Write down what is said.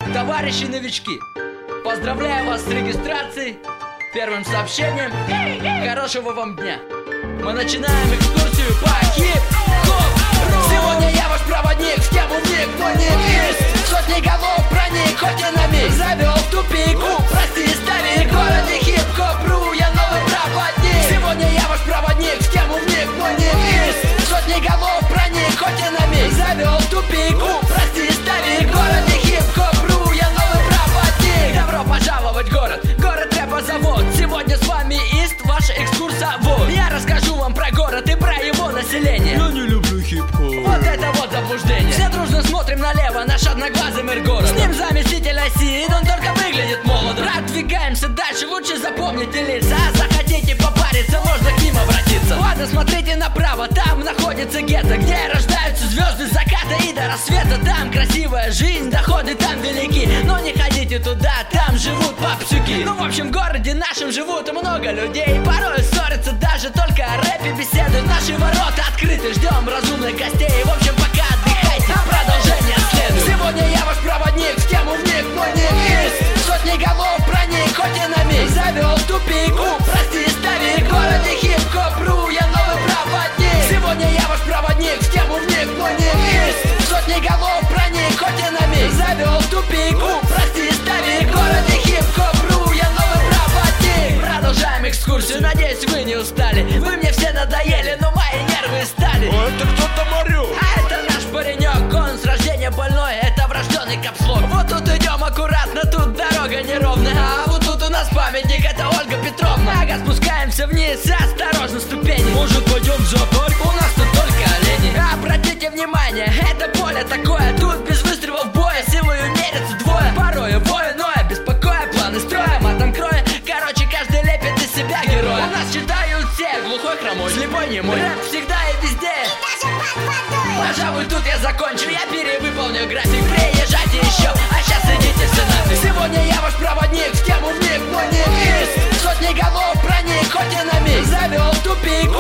Товарищи новички, поздравляю вас с регистрацией, первым сообщением. Хорошего вам дня. Мы начинаем экскурсию по хип-хоп-ру. Сегодня я ваш проводник, в тему вник, но не вниз. Сотни голов проник, хоть и на миг завел в тупик. Прости, старик, в городе хип-хоп-ру, я новый проводник. Сегодня я ваш проводник, в тему вник, но не вниз. Сотни голов проник, хоть и на миг завел в тупик. Прости, старик, в городе хип-хоп-ру, я новый проводник. Добро пожаловать в город рэпа-завод. Сегодня с вами Ист, ваш экскурсовод. Я расскажу вам про город и про его население. Я не люблю хип-хоп. Вот это вот заблуждение. Все дружно смотрим налево, наш одноглазый мэр города. С ним заместитель оси, он только выглядит молодым. Продвигаемся дальше, лучше запомните лица. Захотите попариться, можно к ним обратиться. Ладно, смотрите направо, там находится гетто, где рождаются звезды заката и до рассвета. Там красивая жизнь, доходы там велики. Но не ходите туда, там живут попсюки. Ну, в общем, в городе нашем живут много людей. Порой ссорятся даже только о рэпе беседуют. Наши ворота открыты, ждем разумных гостей. В общем, пока отдыхайте, а продолжение следует. Сегодня я ваш проводник, в тему вник, но не вниз. Сотни голов проник, хоть и на миг завел в тупик. Прости, старик, в городе хип-хоп-ру, я новый проводник. Сегодня я ваш проводник, в тему вник, но не вниз. Сотни голов проник, хоть и на миг завел в тупик. Прости, старик, в городе хип-хоп-ру, я новый проводник. Продолжаем экскурсию, надеюсь, вы не устали. Вы мне все надоели, но мои нервы стали. А это кто там орёт? А это наш паренек, он с рождения больной, это врожденный капслок. Вот тут идем аккуратно, тут дорога неровная. А вот тут у нас памятник, это Ольга Петровна. Ага, спускаемся вниз, осторожно, ступени. Может, пойдем в зоопарк? У нас тут только олени. Обратите внимание, это поле такое. Тут без выстрелов боя силою мерятся двое. Порой воиное, беспокоя, планы строя, матом кроя. Короче, каждый лепит из себя героя. У нас читают все, глухой, хромой, слепой, немой. Рэп всегда и везде. Пожалуй, тут я закончу, я перевыполню график. Приезжайте еще, а сейчас идите все нафиг. Сегодня я ваш проводник, в тему вник, но не вниз. Сотни голов проник, хоть и на миг завел в тупик.